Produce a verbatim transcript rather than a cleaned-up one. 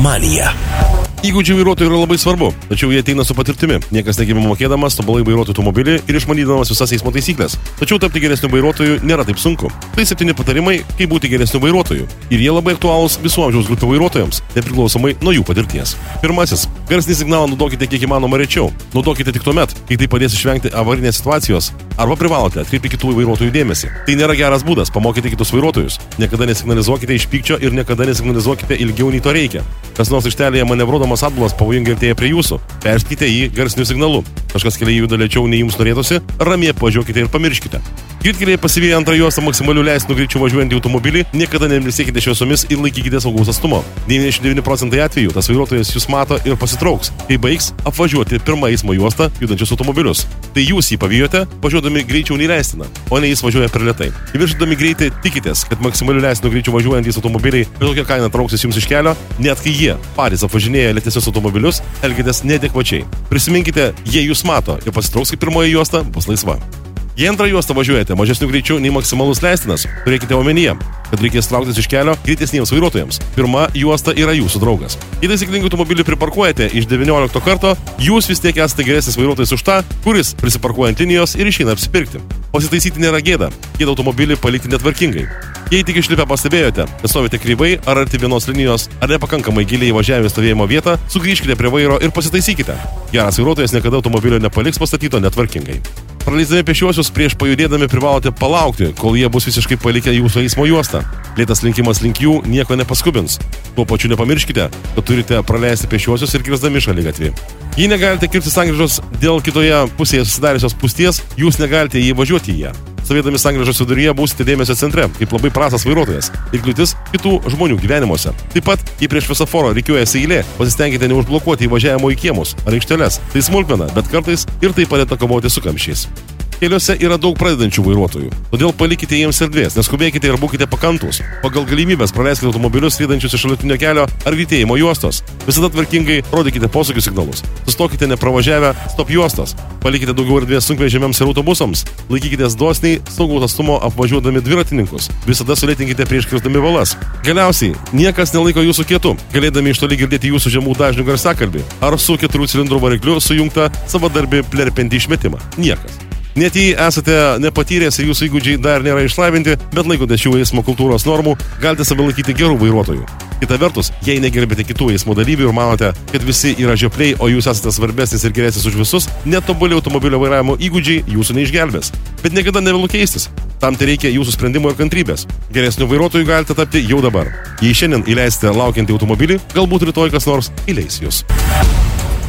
manija. Įgūdžiai vairuotojų yra labai svarbu, tačiau jie ateina su patirtimi. Niekas negimė mokėdamas tobulai vairuoti automobilį ir išmanydamas visas eismo taisyklės. Tačiau tapti geresniu vairuotoju nėra taip sunku. Tai septyni patarimai, kaip būti geresniu vairuotoju. Ir jie labai aktualūs visų amžiaus grupių vairuotojams, nepriklausomai nuo jų patirties. Pirmasis. Garsinį signalą naudokite kiek įmanoma rečiau. Naudokite tik tuomet, kai tai padės išvengti avarinės situacijos, arba privalote atkreipti kitų vairuotojų dėmesį. Tai nėra geras būdas, pamokyti kitus vairuotojus. Niekada nesignalizuokite iš pykčio ir niekada nesignalizuokite ilgiau nei to reikia. Kas nors aikštelėje manevruodamas atbulas pavojingai artėja prie jūsų, perspėkite jį garsiniu signalu. Kažkas kelyje juda lėčiau nei jums norėtųsi, ramiai pažiūrėkite ir pamirškite. Greitkelyje pasivyję antrą juostą maksimaliu leistinu greičiu važiuojantį automobilį, niekada nemilsėkite šviesomis ir laikykite saugaus atstumo. devyniasdešimt devyni procentai atvejų tas vairuotojas jūs mato ir pasitrauks, kai baigs apvažiuoti pirmą eismo juostą judančius automobilius. Tai jūs jį pavijote, važiuodami greičiau nei leistina, o ne jis važiuoja per lėtai. Viršydami greitį tikitės, kad maksimaliu leistinu greičiu važiuojantys automobiliai bet kokia kaina trauksis jums iš kelio, net kai jie patys apvažinėja lėtesnius automobilius, elgitės neadekvačiai. Prisiminkite, jie jūs mato ir pasitrauks, kai pirmoji juosta bus laisva. Jei antrą juostą važiuojate mažesniu greičiu nei maksimalus leistinas, turėkite omenyje, kad reikės trauktis iš kelio greitesniems vairuotojams. Pirma juosta yra jūsų draugas. Jei taisyklingai automobilį priparkuojate iš devyniolikto karto, jūs vis tiek esate geresnis vairuotojas už tą, kuris prisiparkuoja ant linijos ir išeina apsipirkti. Pasitaisyti nėra gėda, gėda automobilį palikti netvarkingai. Jei tik išlipę pastebėjote, kad stovite kreivai ar arti vienos linijos, ar nepakankamai giliai įvažiavę stovėjimo vietą, sugrįžkite prie vairo ir pasitaisykite. Geras vairuotojas niekada automobilio nepaliks pastatyto netvarkingai. Praleisdami pešiuosius prieš pajudėdami privalote palaukti, kol jie bus visiškai palikę jūsų eismo juostą. Lėtas linkimas link jų nieko nepaskubins. Tuo pačiu nepamirškite, kad turite praleisti pešiuosius ir kirsdami šaligatvį. Jei negalite kirsti sankryžos dėl kitoje pusėje susidariusios spūsties, jūs negalite įvažiuoti į ją. Stovėdami sankryžos viduryje būsite dėmesio centre, kaip labai prastas vairuotojas ir kliūtis kitų žmonių gyvenimuose. Taip pat, jei prieš šviesoforo rikiuojasi eilė, pasistengkite neužblokuoti įvažiavimo į kiemus ar aikšteles. Tai smulkmena, bet kartais ir tai padeda kovoti su kamščiais. Keliuose yra daug pradedančių vairuotojų, todėl palikite jiems erdvės, neskubėkite ir būkite pakantus. Pagal galimybės praleiskite automobilius ridančius iš šalutinio kelio ar greitėjimo juostos. Visada tvarkingai rodykite posūkių signalus. Sustokite nepravažiavę stop juostos. Palikite daugiau erdvės sunkvežimiams ir autobusams. Laikykitės dosniai saugaus atstumo apvažiuodami dviratininkus. Visada sulėtinkite prieš kirsdami valas. Galiausiai, niekas nelaiko jūsų kietu, galėdami iš toli girdėti jūsų žemų dažnių garsakalbį ar su keturių cilindrų varikliu sujungtą savadarbį plerpentį išmetimą. Niekas. Net jei esate nepatyręs ir jūsų įgūdžiai dar nėra išlavinti, bet laikote šių eismo kultūros normų, galite save laikyti gerų vairuotojų. Kita vertus, jei negerbėte kitų eismo dalyvių ir manote, kad visi yra žiopliai, o jūs esate svarbesnis ir geresnis už visus, netobuli automobilio vairavimo įgūdžiai jūsų neišgelbės. Bet niekada nevėlu keistis. Tam tai reikia jūsų sprendimo ir kantrybės. Geresnių vairuotojų galite tapti jau dabar. Jei šiandien įleisite laukiantį automobilį, galbūt rytoj kas nors įleis jūs.